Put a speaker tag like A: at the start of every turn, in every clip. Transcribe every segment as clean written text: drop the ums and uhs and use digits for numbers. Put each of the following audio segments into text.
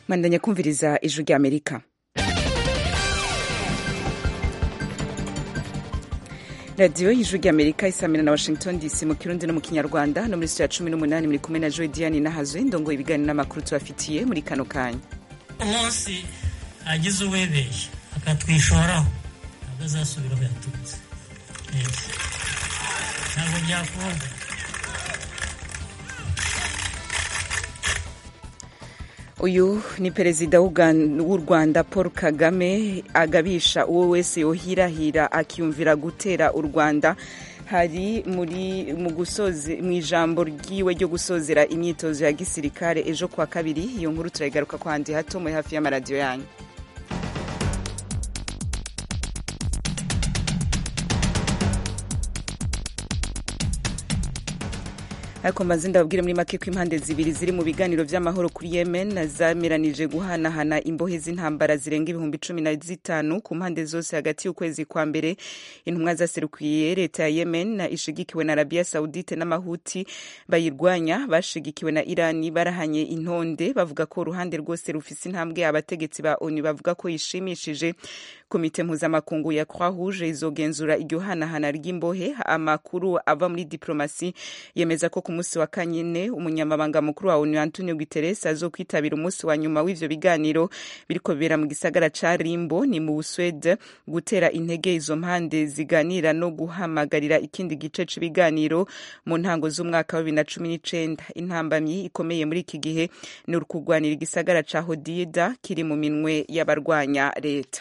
A: Mandanya kumviriza ijwi rya Amerika. Radio y'ijwi rya Amerika isamira na Washington DC mu Kirundi no mu Kinyarwanda no muri studio ya 18 muri kumwe na Joy Diane Nahazwe ndongo ibiganiro n'amakuru tubafitiye muri kano kanya.
B: Umunsi agize uwebeshya akatwishoraho ntabwo azasubiraho yaturutse. Ntabwo byakunda.
A: Uyu ni perezida w'u Rwanda Paul Kagame agabisha uwo wese yohirahira akiyumvira gutera u Rwanda. Hari mu ijambo ryiwe ryo gusozera imyitozo ya gisirikare ejo kwa kabiri. Iyo nkuru turayigaruka kwandi hato muri hafi y'amaradiyo yanyu. Ariko mazinda babwire muri make ko impande zibiri ziri mu biganiro vy'amahoro kuri Yemen zameranije guhanahana imbohe z'intambara zirenga 15,000 ku mpande zose hagati y'ukwezi kwa mbere. Intumwa zaserukiye leta ya Yemen ishigikiwe na Arabia Saudite n'amahuti bayirwanya bashigikiwe na Irani barahanye intonde bavuga ko uruhande rwose rufise intambwe. Abategetsi ba ONU bavuga ko yishimishije. Komite mpuzamakungu ya Croix Rouge izogenzura iryo hanahana ry'imbohe. Amakuru ava muri diplomasi yemeza ko ku munsi wa kanyine umunyamabanga mukuru wa ONU Antonio Guterres azokwitabira umunsi wa nyuma w'ivyo biganiro biriko bibera mu gisagara ca Rimbo ni mu Swede gutera intege izo mpande ziganira no guhamagarira ikindi gice c'ibiganiro mu ntango z'umwaka wa 2019. Intambamyi ikomeye muri iki gihe ni urukugwanira igisagara ca Hodeidah kiri mu minwe y'abarwanya leta.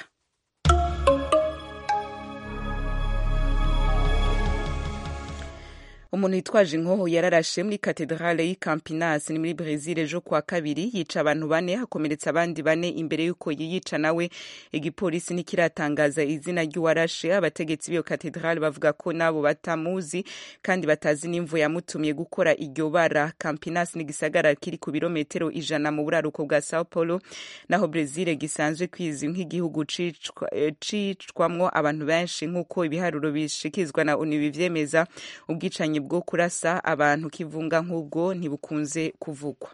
A: Umuntu yitwaje inkoho yararashe muri katedrale y'i Campinas ni muri Brazil ejo kwa kabiri yica abantu 4 hakomeretsa abandi 4 imbere yuko yiyica nawe. Igipolisi ntikiratangaza izina ry'uwarashe. Abategetsi b'iyo katedrale bavuga ko nabo batamuzi kandi batazi n'imvo yamutumye gukora iryo bara. Campinas ni gisagara kiri ku birometero 100 mu buraruko bwa Sao Paulo, naho Brazil gisanzwe kwizwi nk'igihugu cicwamwo abantu benshi nk'uko ibiharuro bishikizwa na ONU bivyemeza. Ubwicanyi bwo kurasa abantu kivunga nk'ubwo ntibukunze kuvugwa.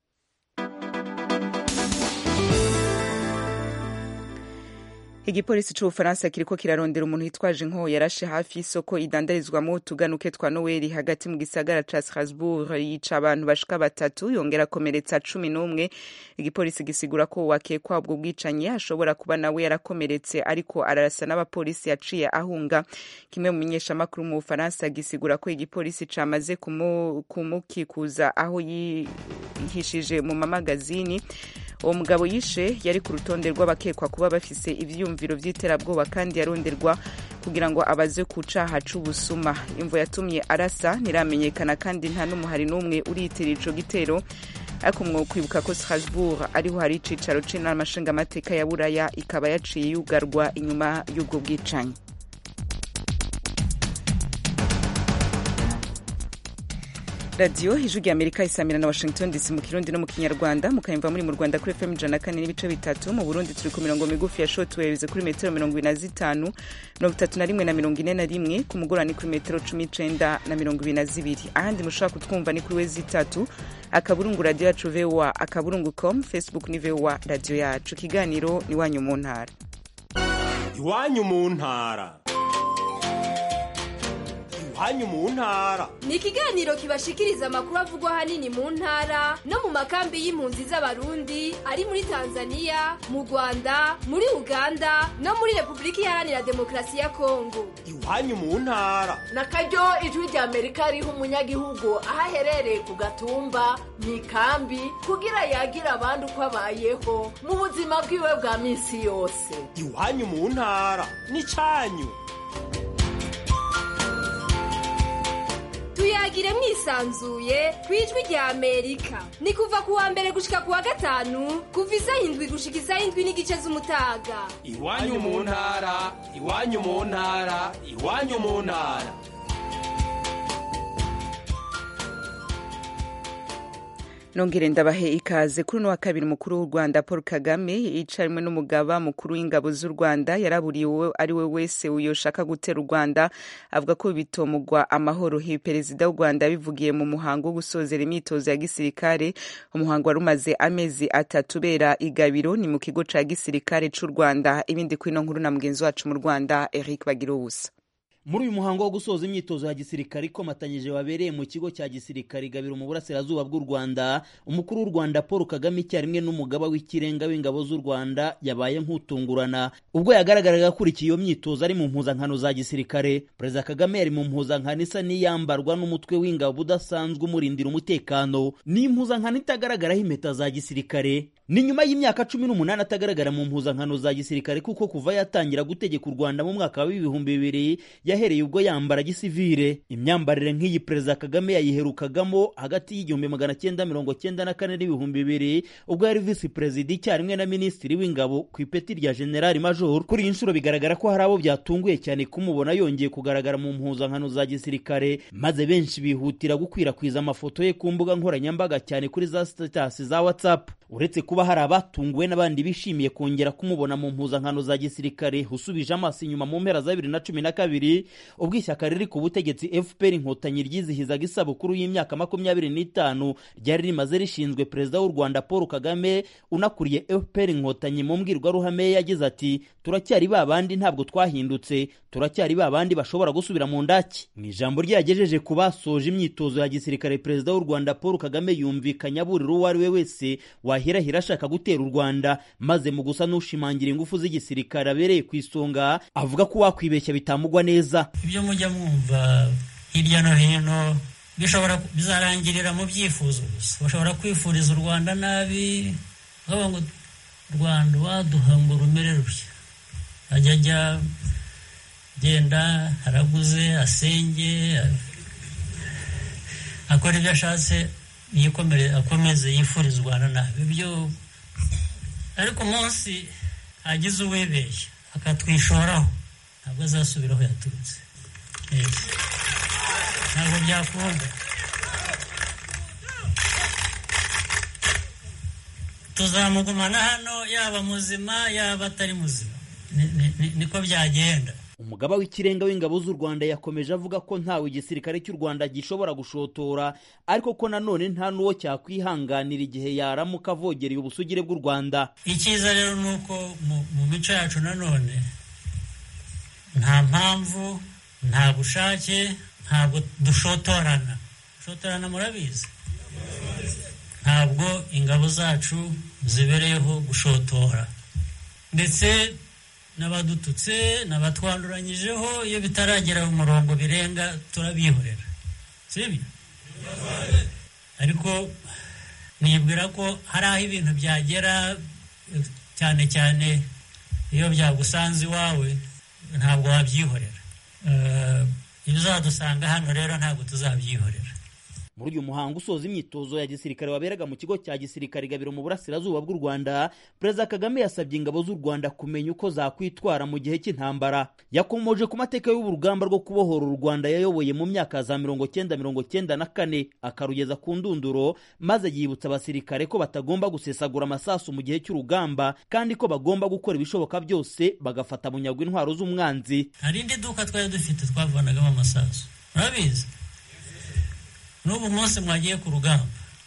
A: Igipolisi c'Ubufaransa kiriko kirarondera umuntu yitwaje inkoho yarashe hafi y'isoko idandarizwamo utuganuke twa Noel hagati mu gisagara ca Strasbourg. Yica abantu bashika 3 yongera komeretsa 11. Igipolisi gisigura ko wakekwa ubwo bwicanyi ashobora kuba nawe yarakomeretse ariko ararasa n'abapolisi yaciye ahunga. Kimwe mu menyeshamakuru mu Bufaransa gisigura ko igipolisi camaze kumukikuza aho yihishije mu mamagazini. Uwo mugabo yishe yari ku rutonde rw'abakekwa kuba bafise ivyumviro vy'iterabwoba kandi yaronderwa kugira ngo abaze ku caha c'ubusuma. Imvo yatumye arasa ntiramenyekana kandi nta n'umuhari n'umwe uriyitirira ico gitero. Ariko mwokwibuka ko Strasbourg ariho hari icicaro c'inama nshingamateka ya Buraya ikaba yaciye yugarwa inyuma y'ubwo bwicanyi. Radio ijwi rya Amerika isamira na Washington DC mu Kirundi no mu Kinyarwanda mukayimva muri mu Rwanda kuri FM 104.3 mu Burundi turi ku mirongo migufi ya shortwave kuri metero 25 31 na 41 ku mugoroba ni kuri metero 19 na 22. Ahandi mushaka kutwumva ni kuri wezi 3 akaburungu radio yacu VOA@com, Facebook ni VOA radio yacu. Kiganiro ni wanyu mu ntara.
C: Iwanyu mu ntara. Iwanyu mu ntara
D: ni ikiganiro kibashikiriza amakuru avugwa hanini mu ntara no mu makambi y'impunzi z'abarundi ari muri Tanzania, mu Rwanda, muri Uganda no muri Republika Iharanira Demokarasi ya Kongo.
C: Iwanyu mu ntara
E: nakaryo ijwi rya Amerika riha umunyagihugu aho aherereye ku gatumba mu ikambi kugira yagira abandi uko abayeho mu buzima bwiwe bwa minsi yose.
C: Iwanyu mu ntara ni canyu.
D: Tuyagire mwisanzuye kwijwi rya Amerika. Ni kuva kuwa mbere gushika kuwa gatanu kuva 7 gushika 7 n'igice z'umutaga.
C: Iwanyu mu ntara, iwanyu mu ntara, iwanyu mu ntara.
A: nongere ndabahe ikaze kuri no wa kabiri mukuru w'u Rwanda Paul Kagame yicarimwe n'umugaba mukuru w'ingabo z'u Rwanda yaraburiwe ari we wese uyoshaka gutera u Rwanda avuga ko bitomugwa amahoro. Hi perezida w'u Rwanda bivugiye mu muhango wo gusozera imyitozo ya gisirikare. Umuhango warumaze amezi 3 bera igabiro ni mu kigo ca gisirikare c'u Rwanda. Ibindi kwino nkuru na mugenzi wacu mu Rwanda Eric Bagiruwusa.
F: Muri uyu muhango wo gusoza imyitozo ya gisirikare ikomatanyije wabereye mu kigo cya gisirikare Gabiro mu burasirazuba bw'u Rwanda, umukuru w'u Rwanda Paul Kagame icyarimwe n'umugaba w'ikirenga w'ingabo z'u Rwanda yabaye nk'utungurana ubwo yagaragaraga akurikiye iyo myitozo ari mu mpuzankano za gisirikare. Perezida Kagame yari mu mpuzankano isa n'iyambarwa n'umutwe w'ingabo udasanzwe umurindira umutekano, ni impuzankano itagaragaraho impeta za gisirikare. Ni nyuma y'imyaka 18 atagaragara mu mpuzankano za gisirikare kuko kuva yatangira gutegeka u Rwanda mu mwaka wa 2000 yahereye ubwo yambara gisivile. Imyambarire nk'iyi Perezida Kagame yayiherukagamo hagati y'1994 n'2000 ubwo yari Vice President icyarimwe na Minisitiri w'Ingabo ku ipeti rya General Major. Kuri iyi nshuro bigaragara ko hari abo byatunguye cyane kumubona yongeye kugaragara mu mpuzankano za gisirikare, maze benshi bihutira gukwirakwiza amafoto ye ku mbuga nkoranyambaga cyane kuri za status za WhatsApp. Uretse kuba hari abatunguwe n'abandi bishimiye kongera kumubona mu mpuzankano za gisirikare, usubije amaso inyuma mu mpera za 2012 ubwo ishyaka riri ku butegetsi FPR Inkotanyi ryizihizaga isabukuru y'imyaka 25 ryari rimaze rishinzwe. Perezida w'u Rwanda Paul Kagame unakuriye FPR Inkotanyi mu mbwirwaruhame yagize ati turacyari babandi ntabwo twahindutse, turacyari babandi bashobora gusubira mu ndaki. Mu ijambo ryagejeje ku basoje imyitozo ya gisirikare, Perezida w'u Rwanda Paul Kagame yumvikanye aburira uwo ari we wese wahirahira ashaka gutera u Rwanda, maze mu gusa n'ushimangira ingufu z'igisirikare abereye ku isonga avuga ko wakwibeshya bitamugwa neza.
B: Ibyo mujya mwumva hirya no hino bishobora bizarangirira mu byifuzo gusa. Bashobora kwifuriza u Rwanda nabi, bavuga ngo Rwanda waduha ngo rumere rushya, ajya genda haraguze asenge akora ibyo ashatse akomeze yifuriza u Rwanda nabi. Ibyo ariko umunsi agize uwibeshya akatwishoraho ntabwo azasubiraho yaturutse. Ntabwo byakunda. Tuzamugumana hano yaba muzima yaba atari muzima, niko byagenda.
F: Umugaba w'ikirenga w'ingabo z'u Rwanda yakomeje avuga ko ntawe igisirikare cy'u Rwanda gishobora gushotora, ariko ko nanone nta nuwo cyakwihanganira igihe yaramuka avogereye ubusugire bw'u Rwanda.
B: Icyiza rero nuko mu mico yacu nanone nta mpamvu, nta bushake, ntabwo dushotorana. Dushotorana murabizi. Ntabwo ingabo zacu zibereyeho gushotora, ndetse n'abadututse n'abatwanduranyijeho iyo bitaragera mu murongo birenga turabihorera, sibyo? Ariko nibwira ko hari aho ibintu byagera, cyane cyane iyo byagusanze iwawe ntabwo wabyihorera. Iyo uzadusanga hano rero ntabwo tuzabyihorera.
F: Muri uyu muhango usoza imyitozo ya gisirikare waberaga mu kigo cya gisirikare Gabiro mu burasirazuba bw'u Rwanda, Perezida Kagame yasabye ingabo z'u Rwanda kumenya uko zakwitwara mu gihe cy'intambara. Yakomoje ku mateka y'urugamba rwo kubohora u Rwanda yayoboye mu myaka za 1994 akarugeza ku ndunduro, maze yibutsa abasirikare ko batagomba gusesagura amasasu mu gihe cy'urugamba kandi ko bagomba gukora ibishoboka byose bagafata bunyago intwaro z'umwanzi.
B: Hari indi duka twari dufite twavanagamo amasasu, urabizi? N'ubu munsi mwagiye ku rugamba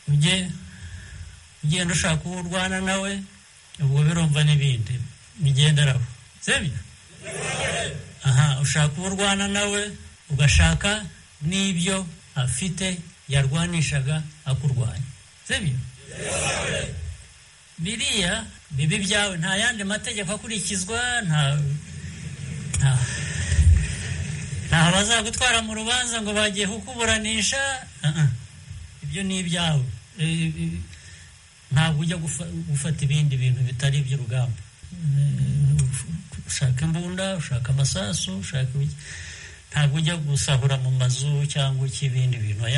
B: ugenda ushaka uwo urwana nawe, ubwo birumva n'ibindi bigenderaho, sibyo? Ushaka uwo urwana nawe ugashaka n'ibyo afite yarwanishaga akurwanya, sibyo? Biriya bibi byawe nta yandi mategeko akurikizwa, nta bazagutwara mu rubanza ngo bagiye kukuburanisha. Ibyo ni ibyawe. Ntabwo ujya gufata ibindi bintu bitari iby'urugamba. Ushaka imbunda, ushaka amasasu, ntabwo ujya gusahura mu mazu cyangwa ikibindi bintu.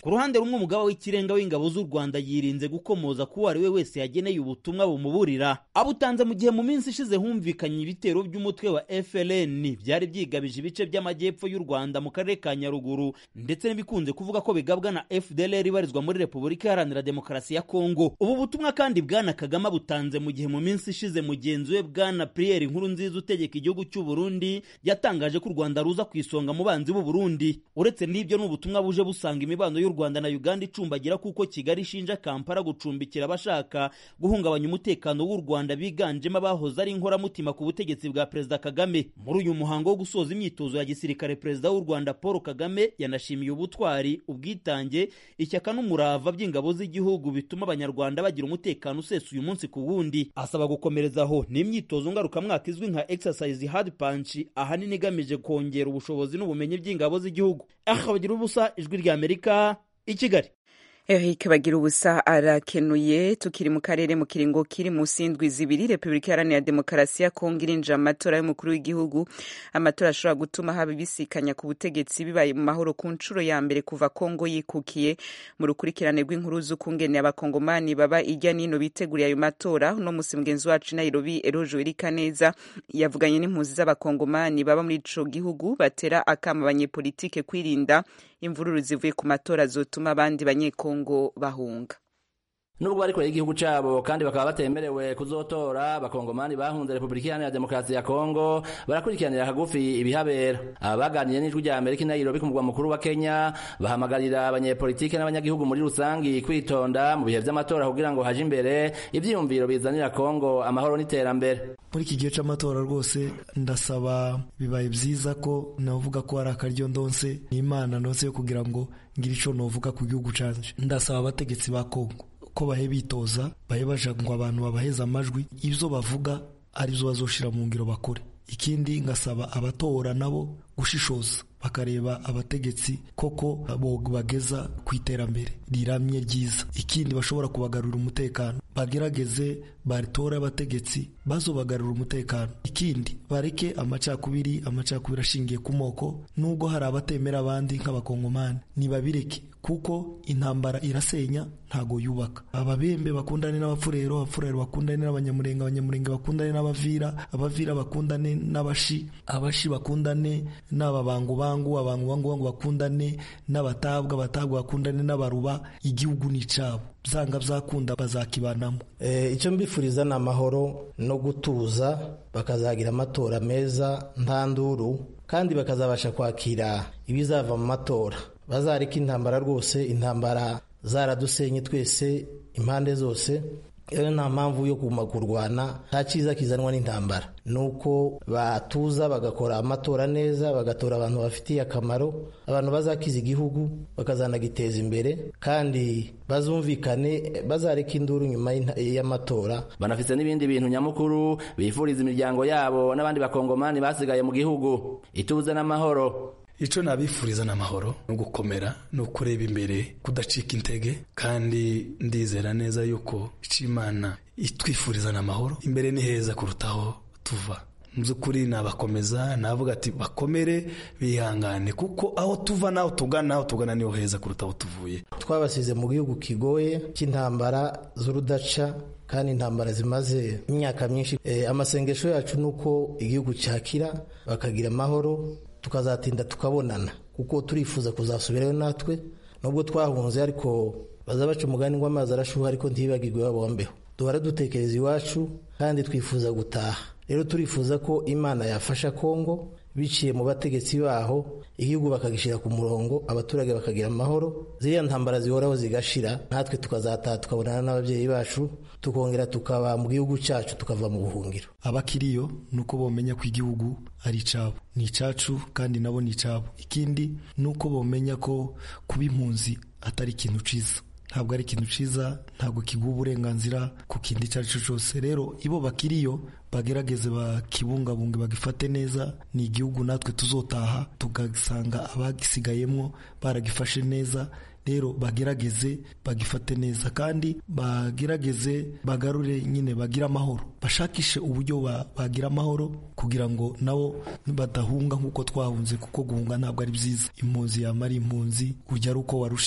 F: Ku ruhande rumwe umugaba w'ikirenga w'ingabo z'u Rwanda yirinze gukomoza kuwo ari we wese yageneye ubutumwa bumuburira. Abutanze mu gihe mu minsi ishize humvikanye ibitero by'umutwe wa FLN byari byigabije ibice by'amajyepfo y'u Rwanda mu karere ka Nyaruguru, ndetse n'ibikunze kuvuga ko bigabwa na FDLR ibarizwa muri Repubulika Iharanira Demokarasi ya Kongo. Ubu butumwa kandi Bwana Kagame butanze mu gihe mu minsi ishize mugenzi we Bwana Pierre Nkurunziza utegeka igihugu cy'u Burundi yatangaje ko u Rwanda ruza ku isonga mu banzi b'u Burundi. Uretse n'ibyo n'ubutumwa buje busanga imibano y'u Rwanda na Uganda icumbagira kuko Kigali ishinja Kampala gucumbikira abashaka guhungabanya umutekano w'u Rwanda biganjemo abahoze ari inkoramutima ku butegetsi bwa Perezida Kagame. Muri uyu muhango wo gusoza imyitozo ya gisirikare, Perezida w'u Rwanda Paul Kagame yanashimiye ubutwari, ubwitange, ishyaka n'umurava by'ingabo z'igihugu bituma abanyarwanda bagira umutekano usesuye umunsi ku wundi. Asaba gukomerezaho n'imyitozo ngarukamwaka izwi nka exercise hard punch, ahanini igamije kongera ubushobozi n'ubumenyi by'ingabo z'igihugu. Bagira ubusa, Ijwi ry'Amerika, i Kigali.
A: Eric Bagira ubusa arakenuye. Tukiri mu karere mu kiringo kiri munsi y'indwi zibiri, Repubulika Iharanira Demokarasi ya Kongo irinjira amatora y'umukuru w'igihugu. Amatora ashobora gutuma haba ibisikanya ku butegetsi bibaye mu mahoro ku nshuro ya mbere kuva Kongo yikukiye. Mu rukurikirane rw'inkuru z'ukungene abakongomani baba irya nino biteguriye ayo matora, uno musi mugenzi wacu Nairobi Erojo Irikaneza yavuganye n'impunzi z'abakongomani baba muri ico gihugu batera akama abanyepolitike kwirinda imvururu zivuye ku matora zotuma abandi banyekongo bahunga.
G: Nubwo bari kure y'igihugu cabo kandi bakaba batemerewe kuzotora, abakongomani bahunze Repubulika Iharanira Demokarasi ya Kongo barakurikiranira hagufi ibihabera. Abaganiriye n'Ijwi ry'Amerika i Nairobi ku mugwa mukuru wa Kenya bahamagarira abanyepolitike n'abanyagihugu muri rusangi kwitonda mu bihe vy'amatora kugira ngo haje imbere ivyiyumviro bizanira Kongo amahoro n'iterambere.
H: Muri iki gihe c'amatora rwose ndasaba, bibaye vyiza ko navuga ko ari akaryo ndonse n'Imana ndonse yo kugira ngo ngire ico novuga ku gihugu canje. Ndasaba abategetsi ba Kongo ko bahe bitoza, bahe baja ngo abantu babaheza amajwi, ivyo bavuga arivyo bazoshira mu ngiro bakore. Ikindi ngasaba abatora nabo gushishoza bakareba abategetsi koko bageza ku iterambere riramye ryiza. Ikindi bashobora kubagarura umutekano, bagerageze batora abategetsi bazobagarura umutekano. Ikindi bareke amacakubiri ashingiye ku moko, nubwo hari abatemera abandi nk'abakongomani nibabireke, kuko intambara irasenya ntago yubaka. Ababembe bakundane n'abafurero, abafurero bakundane n'abanyamurenge, abanyamurenge bakundane n'abavira, abavira bakundane n'abashi, abashi bakundane n'ababangubangu, abangubangu bakundane n'abatabwa, abatabwa bakundane n'abaruba. Igihugu ni cabo, byanga byakunda bazakibanamo.
I: Icyo mbifuriza ni amahoro no gutuza, bakazagira amatora meza nta nduru, kandi bakazabasha kwakira ibizava mu matora. Bazareka intambara rwose, intambara zaradusenye twese impande zose. Nta mpamvu yo kuguma kurwana, nta cyiza kizanwa n'intambara. Nuko batuza bagakora amatora neza, bagatora abantu bafitiye akamaro, abantu bazakiza igihugu bakazanagiteza imbere, kandi bazumvikane, bazareka induru nyuma y'amatora.
G: Banafise n'ibindi bintu nyamukuru bifuriza imiryango yabo n'abandi bakongomani basigaye mu gihugu, ituze n'amahoro.
J: Ico nabifuriza n'amahoro no gukomera no kureba imbere, kudacika intege, kandi ndizera neza yuko Imana itwifuriza n'amahoro. Imbere ni heza kurutaho tuva. Muzukuri nabakomeza, navuga ati bakomere bihangane, kuko aho tuva naho tugana niho heza kurutaho tuvuye.
I: Twabasize mu gihugu kigoye cy'intambara z'urudaca, kandi intambara zimaze imyaka myinshi. Amasengesho yacu nuko igihugu cyakira, bakagira amahoro, tukazatinda tukabonana, kuko turifuza kuzasubirayo natwe. Nubwo twahunze ariko baza baca umugani ngo amazi arashuha ariko ntibagirwe babombeho. Duhora dutekereza iwacu kandi twifuza gutaha. Rero turifuza ko Imana yafasha Kongo biciye mu bategetsi baho, igihugu bakagishira ku murongo, abaturage bakagira amahoro, ziriya ntambara zihoraho zigashira, natwe tukazataha tukabonana n'ababyeyi bacu, tukongera tukaba mu gihugu cyacu, tukava mu buhungiro.
H: Abakiriyo nuko bomenya ko igihugu ari cabo, ni cacu, kandi nabo ni cabo. Ikindi nuko bomenya ko kuba impunzi atari ikintu ciza, ntabwo ari ikintu ciza, ntabwo kiguha uburenganzira ku kindi cyacu cyose. Rero ibo bakiriyo bagerageze bakibungabunge, bagifate neza. Ni igihugu natwe tuzotaha tugasanga abagisigayemwo baragifashe neza. Rero bagerageze bagifate neza, kandi bagerageze bagarure nyine bagira amahoro, bashakishe uburyo bagira amahoro kugira ngo nabo badahunga nk'uko twahunze, kuko guhunga ntabwo ari byiza. Impunzi yamara impunzi, ujya ari uko warushe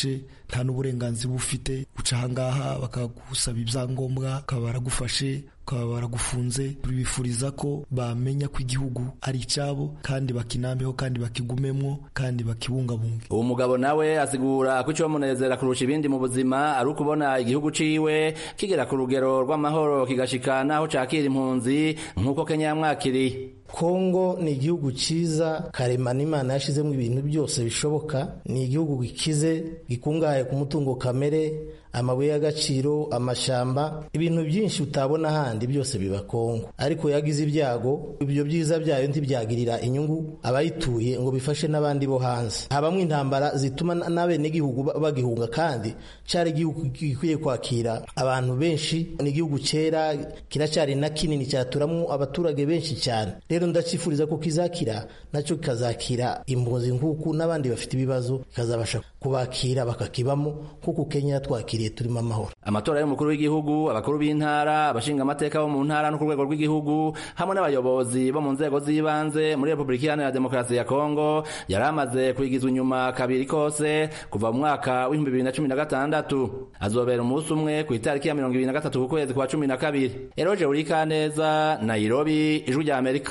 H: nta n'uburenganzira ufite uca ahangaha bakagusaba ibyangombwa bakaba baragufashe bakaba baragufunze. Tubifuriza ko bamenya ko igihugu ari icyabo kandi bakinambeho kandi bakigumemwo kandi bakibungabunge.
G: uwo mugabo nawe asigura ko icyo munezera kurusha ibindi mu buzima ari ukubona igihugu ciwe kigera ku rugero rw'amahoro kigashika naho cakira impunzi nk'uko Kenya yamwakiriye.
I: Kongo ni igihugu cyiza karemano Imana yashizemo ibintu byose bishoboka. Ni igihugu gikize gikungahaye ku mutungo kamere, amabuye y'agaciro, amashamba, ibintu byinshi utabona handi byose biba Kongo. Ariko yagize ibyago, ibyo byiza byayo ntibyagirira inyungu abayituye ngo bifashe n'abandi bo hanze. Habamwe intambara zituma n'abene gihugu bagihunga, kandi cyari igihugu gikwiye kwakira abantu benshi. Ni igihugu cyera kiracyari na kinini cyaturamwo abaturage benshi cyane. Rero ndacifuriza ko kizakira nacyo kikazakira impunzi nk'uku n'abandi bafite ibibazo kikazabasha kubakira bakakibamo nk'uko Kenya twakiriye turimo amahoro.
G: Amatora y'umukuru w'igihugu, abakuru b'intara, abashinga amateka bo mu ntara no ku rwego rw'igihugu hamwe n'abayobozi bo mu nzego z'ibanze muri Repubulika Iharanira Demokarasi ya Kongo yaramaze kwigizwa inyuma kabiri kose kuva mu mwaka wa 2016. Azobera umunsi umwe ku itariki ya 23 ku kwezi kwa 12. Eroje Urikaneza, Nairobi, Ijwi rya Amerika.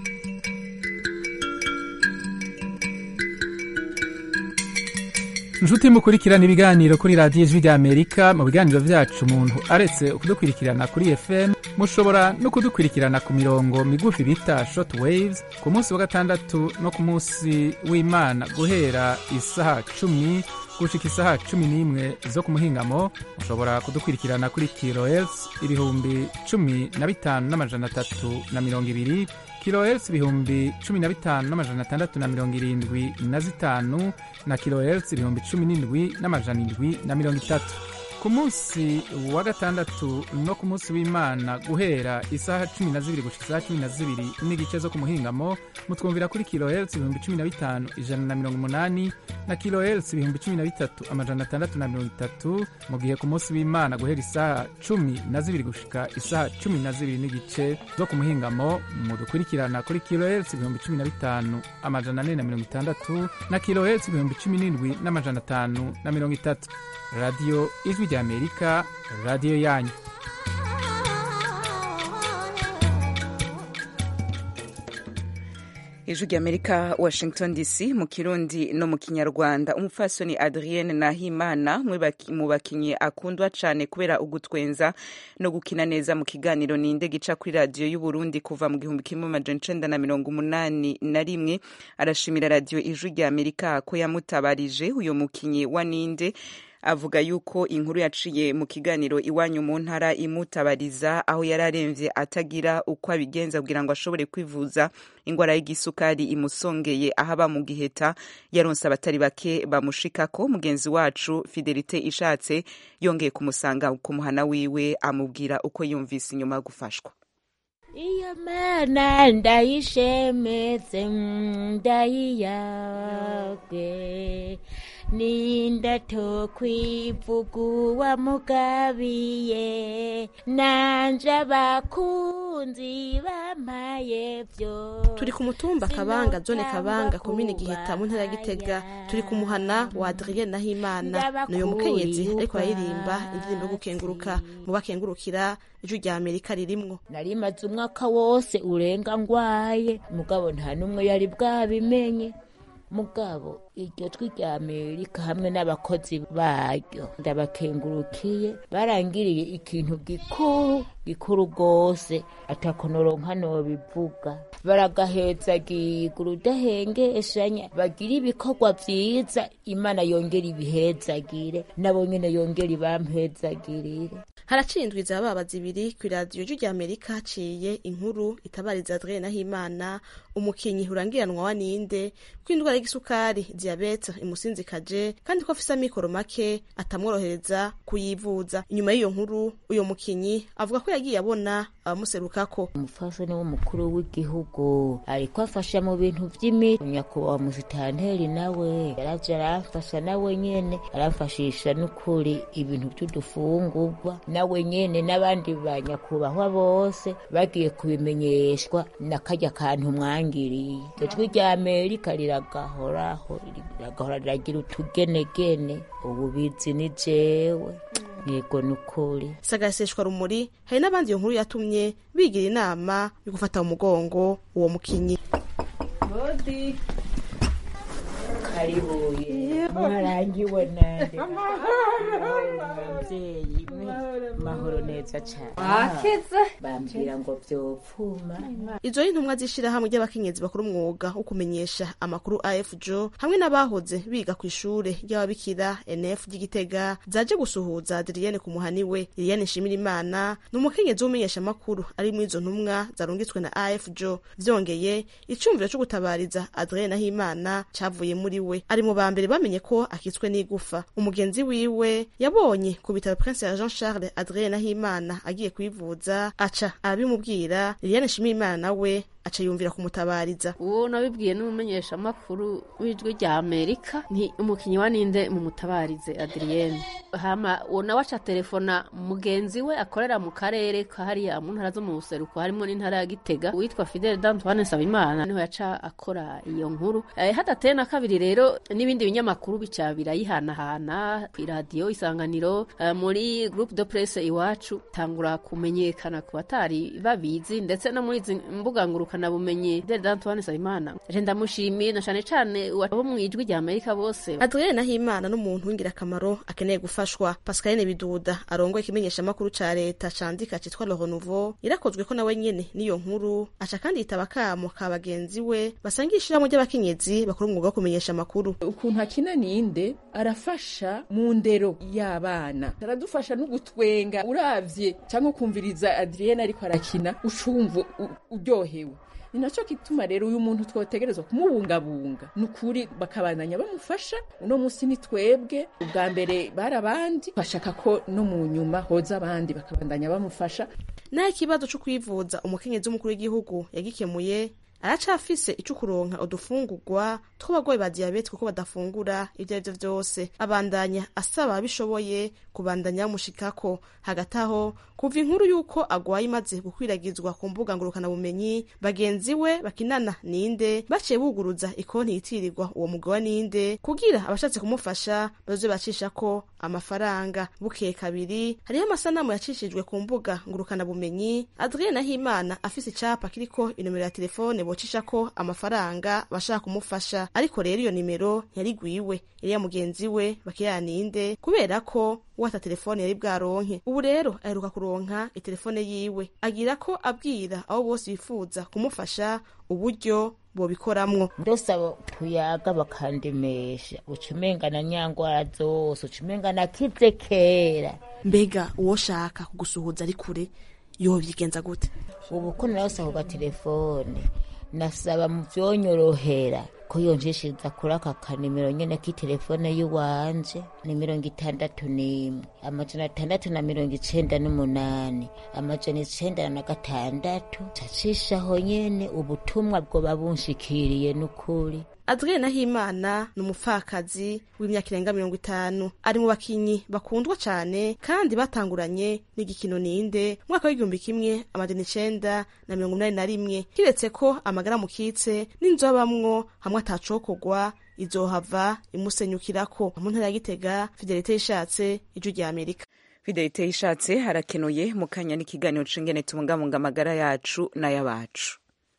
K: Nshuti mukurikirana ibiganiro kuri radiyo Ijwi rya Amerika. Mu biganiro vyacu umuntu aretse kudukurikirana kuri FM, mushobora no kudukurikirana ku mirongo migufi bita short waves ku munsi wa gatandatu no ku munsi w'Imana guhera isaha 10 gushika isaha 11 zo ku muhingamo. Mushobora kudukurikirana kuri kilohertz 15,320 kilohertz 15,675 na kilohertz 17,730. Ku munsi wa gatandatu no ku munsi w'Imana guhera isaha 12 gushika isaha 12 n'igice zo ku muhingamo mutwumvira kuri kilohertz 15,180 na kilohertz 13,630. Mu gihe ku munsi w'Imana guhera isaha 12 gushika isaha 12 n'igice zo ku muhingamo mudukurikirana kuri kilohertz 15,460 na kilohertz 17,530. Radio Ijwi rya Amerika, radio yanyu.
A: Ijwi rya Amerika, Washington DC, mu Kirundi no mu Kinyarwanda. Umupfasoni Adrienne Nahimana mu bakinyi akundwa cane kubera ugutwenza no gukina neza mu kiganiro Ninde gica kuri radio y'u Burundi kuva mu 1981. Arashimira radio Ijwi rya Amerika ko yamutabarije. Uyo mukinyi wa Ninde avuga yuko inkuru yaciye mu kiganiro Iwanyu mu ntara imutabariza, aho yararemvye atagira uko abigenza kugira ngo ashobore kwivuza ingwara y'igisukari imusongeye ahaba mu Giheta. Yaronse abatari bake bamushikako. Mugenzi wacu Fidelite Ishatse yongeye kumusanga ku muhana wiwe amubwira uko yumvise inyuma gufashwa.
L: Iyo mana ndayishemeze ndayiyage ninda tokwivugu wa mugabiye nanje abakunzi bamaye vyo.
M: Turi ku mutumba Kabanga, zone Kabanga, komine Giheta, mu ntara ya Gitega. Turi ku muhana wa Adrienne Nahimana, n'uyo mukenyezi ariko aririmba indirimbo yo gukenguruka. Mu bakengurukira Ijwi rya Amerika ririmwo.
L: Narimaze umwaka wose urenga ngwaye, mugabo nta numwe yari bwabimenye. Mugabo iryo Jwi rya Amerika hamwe n'abakozi baryo ndabakengurukiye. Barangiriye ikintu gikuru gose atakonoronka no bivuga. Baragahezagirwa urudahengeshanya, bagira ibikorwa vyiza. Imana yongera ibihezagire, nabo nyene yongera ibampezagirire.
M: Haraciye indwi z'ababazi ibiri ku radio Ijwi rya Amerika haciye inkuru itabariza Adrienne Nahimana, umukinyi urangiranwa wa Ninde, ko indwara y'igisukari diabete imusinzikaje kandi ko afise amikoro make atamworohereza kuyivuza. Inyuma y'iyo nkuru uyo mukinyi avuga ko yagiye abona abamuserukako.
L: Umufasoni w'umukuru w'igihugu ariko afasha mu bintu vy'imiti. Nyakubahwa musitanteri nawe yaraje aramfasha, nawe nyene aramfashisha n'ukuri ibintu by'udufungurwa. nawe nyene n'abandi banyakubahwa bose bagiye kubimenyeshwa nakarya kantu mwangiriye. Ijwi rya Amerika riragahora riragira utugenegene, ububizi ni jewe. Yego nukuri.
M: Sagaseshwa Rumuri hari n'abandi iyo nkuru yatumye bigira inama yo gufata umugongo uwo mukinyi.
L: Bodi karibuye mwarangiwe nande muvyeyi mahoro neza cane bambwira ngo vyopfuma.
M: Izo intumwa zishira hamwe ry'abakenyezi bakora umwuga wo kumenyesha amakuru AFJO hamwe n'abahoze biga ku ishure ry'ababikira NF ry'Igitega zaje gusuhuza Adrienne ku muhaniwe. Liliane Nshimirimana n'umukenyezi w'umenyesha amakuru ari mu izo ntumwa zarungitswe na AFJO. Vyongeye icumviro cyo gutabariza Adrienne Nahimana cavuye muri we. Ari mu bambere bamenye ko akitswe n'igufa. Umugenzi wiwe yabonye ku bitaro Prince Jean Charles Adrienne Nahimana agiye kwivuza aca abimubwira. Liliane Nshimirimana nawe aca yumvira kumutabariza.
N: Uwo nabibwiye n'umumenyesha makuru w'ijwi rya Amerika ni umukinyi wa ninde mu mutabarize Adrienne. Hama wona wacha telefona mugenzi we akorera mu karere kahariya mu ntara zo mu buseruko harimo n'intara ya Gitega witwa Fidel D'Antoine Sabimana niho yaca akora iyo nkuru. Hadateye na kabiri rero n'ibindi binyamakuru bica birayihanahana ku radio Isanganiro muri groupe de presse iwacu tangura kumenyekana ku batari babizi ndetse no muri mbuga ngurukana bumenyi Fidel D'Antoine Sabimana. Ndamushimiye na cane abo mu ijwi rya Amerika bose.
M: Adrienne Nahimana n'umuntu w'ingirakamaro akeneye gufashwa. Pascaline Biduda arongoye ikimenyesha makuru ca leta candika citwa Le Renouveau irakozwe ko nawe nyene niyo nkuru aca kandi yitaba kamo ka bagenzi we basangisha mu ry'abakenyezi bakora umwuga wo kumenyesha makuru.
O: Ukuntu akina ninde arafasha mu ndero y'abana, aradufasha no gutwenga uravye cyangwa kumviriza Adrienne ariko arakina ucumva uryohewe. Ni naco kituma rero uyu muntu twotegerezwa kumubungabunga nukuri bakabandanya bamufasha. Uno musi ni twebwe ubwa mbere barabandi bashaka ko no mu nyuma hoza abandi bakabandanya bamufasha.
M: Na ikibazo cyo kwivuza umukenyezi w'umukuru w'igihugu yagikemuye aracafise ico kuronka udufungurwa tw'abagoye ba diabete kuko badafungura ivyo arivyo vyose. Abandanya asaba bishoboye kubandanya mushikako. Hagati aho kuva inkuru yuko agwaye imaze gukwiragizwa ku mbuga ngurukana bumenyi bagenzi we bakinana ninde baciye buguruza ikonti yitirirwa uwo mugabo ninde kugira abashatse kumufasha baze bacisha ko amafaranga. Bukeye kabiri hariho amasanamu yacishijwe ku mbuga ngurukana bumenyi Adrienne Nahimana afise icapa kiriko inomero ya telefone bocisha ko amafaranga bashaka kumufasha, ariko rero iyo nimero yarigwiwe iriya mugenzi we bakiraninde kubera ko wata telefone yari bwaronke. Ubu rero aheruka kuronka itelefone yiwe agira ko abwira abo bose bifuza kumufasha uburyo bobikoramwo.
L: Ndosaba kuyaga bakandemesha ucumenga na nyangwara zose ucumenga na kize kera.
M: Mbega uwo shaka kugusuhuza ari kure yobyigenza gute?
L: Ubu ko narose ku telefone nasaba mu vyonyorohera ko yonjishiriza kuri aka kanimero nyene k'itelefone y'uwanje ni 61 amajana 698 amajana 906 cacishaho nyene ubutumwa bwo babunshikiriye n'ukuri.
M: Adrienne Nahimana n'umupfakazi w'imyaka irenga 50 ari mu bakinyi bakundwa cane kandi batanguranye n'igikino ninde mwaka w'1981 kiretse ko amagara mukitse n'inzobamwo hamwe atacokogwa izohava imusenyukirako. Mu ntara ya Gitega Fidelite Ishatse ijwi rya Amerika.
A: Fidelite Ishatse harakenuye mu kanya n'ikiganiro cingene tubungabunga amagara yacu n'ayabacu.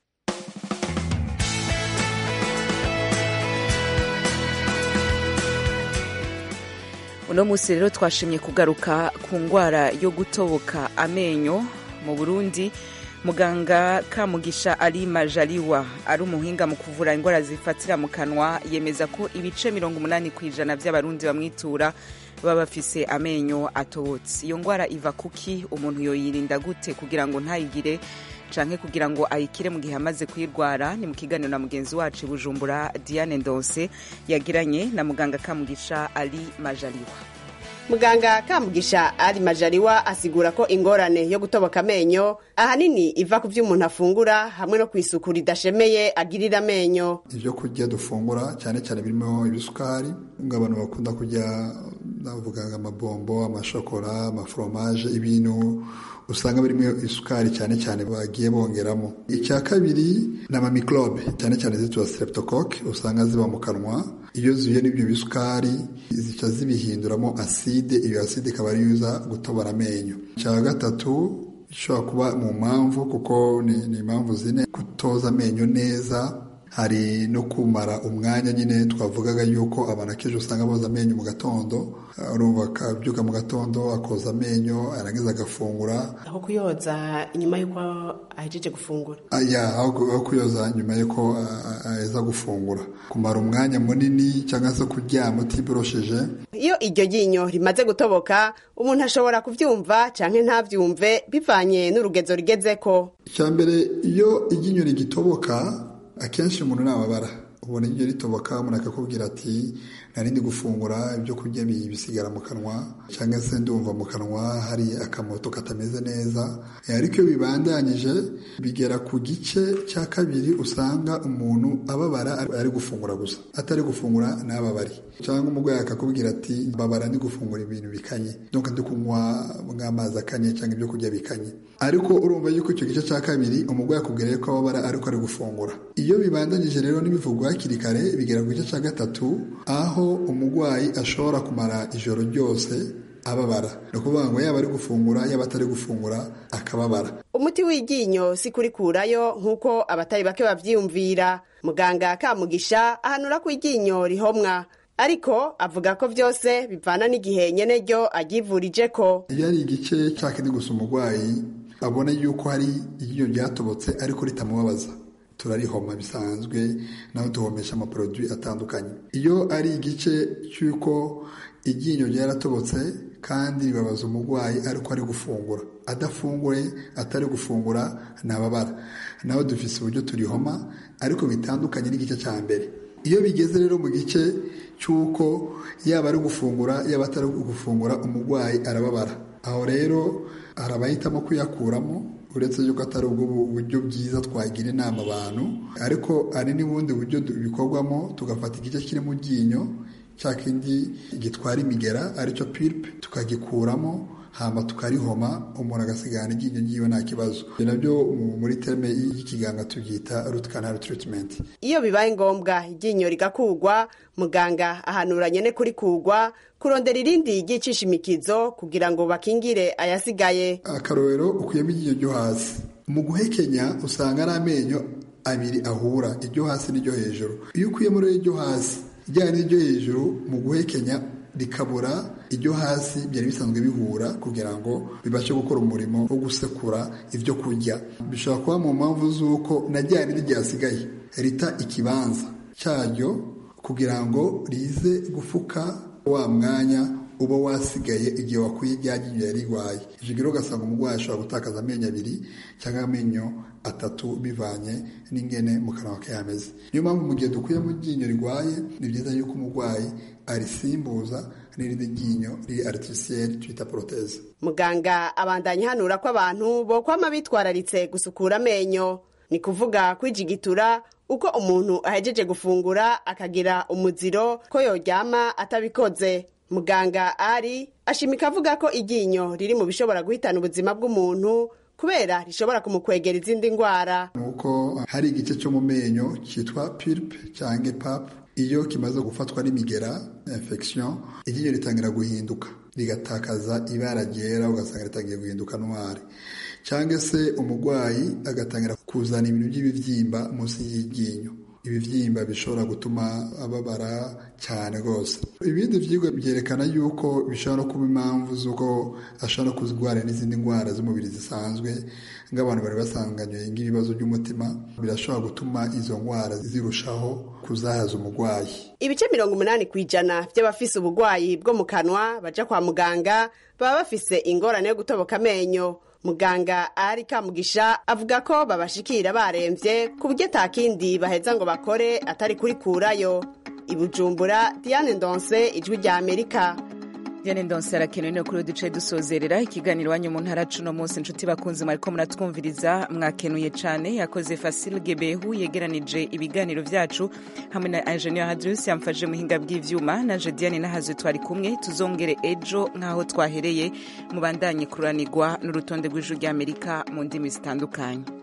A: Uno musi rero twashimye kugaruka ku ngwara yo gutoboka amenyo mu Burundi. Muganga Kamugisha Ali Majaliwa ari umuhinga mu kuvura ingwara zifatira mu kanwa yemeza ko ibice 80% by'abarundi bamwitura baba bafise amenyo atobotse. Iyo ngwara iva kuki? Umuntu yoyirinda gute kugira ngo ntayigire canke kugira ngo ayikire mu gihe amaze kwirwara? Ni mu kiganiro na mugenzi wacu Bujumbura Diane Ndonse yagiranye na muganga Kamugisha Ali Majaliwa.
P: muganga Kamugisha ari Majaliwa asigura ko ingorane yo gutoboka amenyo ahanini iva ku vyo umuntu afungura hamwe no kwisuku ridashemeye agirira amenyo.
Q: Ivyo kurya dufungura cyane cyane birimo ibisukari, abantu bakunda kurya navuga amabombo, amashokora, amafromaje, ibintu usanga birimo isukari cyane cyane bagiye bongeramo. Icya kabiri n'ama microbe cyane cyane zitwa streptococcus usanga ziba mu kanwa, iyo zuye n'ibyo bisukari zica zibihinduramo acide, iyo acide ikaba ari yuza gutobora amenyo. Icya gatatu ishobora kuba mu mpamvu kuko ni impamvu zine: kutoza amenyo neza, hari no kumara umwanya nyine twavugaga yuko abantu akenshi usanga boza amenyo mu gatondo, urumva akabyuka mu gatondo akoza amenyo arangiza agafungura,
P: aho kuyoza inyuma yuko ahejeje gufungura.
Q: Aho kuyoza nyuma yuko aheza gufungura, kumara umwanya munini cyangwa se kuryama utiborosheje.
P: Iyo iryo ryinyo rimaze gutoboka umuntu ashobora kuvyumva canke ntavyumve bivanye n'urugezo rigezeko.
Q: Icyambere, iyo iryinyo rigitoboka akenshi umuntu nababara, ubona iryo ritoboka umuntu akakubwira ati narindi gufungura ibyo kurya bisigara mu kanwa, cyangwa se ndumva mu kanwa hari akamoto katameze neza. Ariko iyo bibandanyije bigera ku gice cya kabiri usanga umuntu ababara ari gufungura gusa, atari gufungura n'ababari, cyangwa umurwayi akakubwira ati babara ndi gufungura ibintu bikanye, donc ndi kunywa nk'amazi akanye cyangwa ibyo kurya bikanye. Ariko urumva yuko icyo gice cya kabiri umurwayi akubwira ko ababara ariko ari gufungura. Iyo bibandanyije rero n'ibivugwa hakiri kare bigera ku gice cya gatatu aho umurwayi ashobora kumara ijoro ryose ababara, ni ukuvuga ngo yaba ari gufungura yaba atari gufungura akababara.
P: Umuti w'iryinyo si kurikurayo nk'uko abatari bake bavyiyumvira. Muganga Kamugisha ahanura ko iryinyo rihomwa, ariko avuga ko byose bivana n'igihe nyene ryo agivurijeko.
Q: Iyo ari igice cyakindi gusa umurwayi abona yuko hari iryinyo ryatobotse ariko ritamubabaza, turarihoma bisanzwe, naho duhomesha amaproduit atandukanye. Iyo ari igice cy'uko iryinyo ryaratobotse kandi ribabaza umurwayi ariko ari gufungura, adafunguye atari gufungura ntababara, naho dufise uburyo turihoma ariko bitandukanye n'igice cya mbere. Iyo bigeze rero mu gice cy'uko yaba ari gufungura yaba atari gufungura umurwayi arababara, aho rero hari abahitamo kuyakuramo, uretse yuko atari ubwo buryo bwiza twagira inama abantu, ariko hari n'ubundi buryo bikorwamo, tugafata igice kiri mu ryinyo cya kindi gitwara imigera aricyo pulpe tukagikuramo, hama tukarihoma, umuntu agasigana iryinyo ryiwe nta kibazo. Nabyo muri terme y'ikiganga tubyita root canal treatment.
P: Iyo bibaye ngombwa iryinyo rigakugwa, muganga ahanura nyene kurikugwa, kurondera irindi ryicisha imikizo kugira ngo bakingire ayasigaye.
Q: Akarorero, ukuyemo iryinyo ryo hasi, mu guhekenya usanga ari amenyo abiri ahura, iryo hasi n'iryo hejuru. Iyo ukuyemo rero iryo hasi ijyanye n'iryo hejuru, mu guhekenya rikabura iryo hasi byari bisanzwe bihura kugira ngo bibashe gukora umurimo wo gusekura ibyo kurya. Bishobora kuba mu mpamvu z'uko najyanye n'iryasigaye rita ikibanza cyaryo kugira ngo rize gufuka wa mwanya uba wasigaye igihe wakuye iryinyo yari rigwaye. Ivyo rero ugasanga umurwayi ashobora gutakaza amenyo abiri cyangwa amenyo atatu bivanye n'ingene mu kanwa ke hameze. Niyo mpamvu mu gihe dukuye mu ryinyo rigwaye ni byiza yuko umurwayi arisimbuza n'irindi ryinyo riri artificiel twita proteze.
P: Muganga abandanya hanura ko abantu bokwama bitwararitse gusukura amenyo, ni kuvuga kwijigitura uko umuntu ahejeje gufungura akagira umuziro ko yoryama atabikoze. Muganga ari ashimika avuga ko iryinyo riri mu bishobora guhitana ubuzima bw'umuntu kubera rishobora kumukwegera izindi ndwara.
Q: Nuko hari igice cyo mu menyo cyitwa pulpe cyangwa pap, iyo kimaze gufatwa n'imigera infection, iryinyo ritangira guhinduka rigatakaza ibara ryera, ugasanga ritangiye guhinduka noir, cyangwa se umurwayi agatangira kuzana ibintu by'ibivyimba munsi y'iryinyo. Ibivyimba bishobora gutuma ababara cyane rwose. Ibindi vyigwa byerekana yuko bishobora kuba impamvu z'uko ashobora kuzigwara n'izindi ndwara z'umubiri zisanzwe, nk'abantu bari basanganywe nk'ibibazo by'umutima, birashobora gutuma izo ndwara zirushaho kuzahaza umurwayi.
P: Ibice 80% by'abafise ubugwayi bwo mu kanwa baja kwa muganga baba bafise ingorane yo gutoboka amenyo. Muganga ari Kamugisha avuga ko babashikira baremvye ku buryo atakindi baheza ngo bakore atari kurikurayo. I Bujumbura, Diane Ndonse, Ijwi rya Amerika.
A: Diane Ndonse arakenewe kuri duce dusozerera ikiganiro wanyu mu ntara cuno munsi inshuti bakunze mwariko muratwumviriza mwakenuye cane yakoze Fasil Gebehu yegeranije ibiganiro vyacu hamwe na Engineer Hadrius yamfaje muhinga bw'ivyuma na Diane Nahaze twari kumwe tuzongere ejo nkaho twahereye mubandanye kuranirwa n'urutonde rw'ijuru ry'Amerika mu ndimi zitandukanye.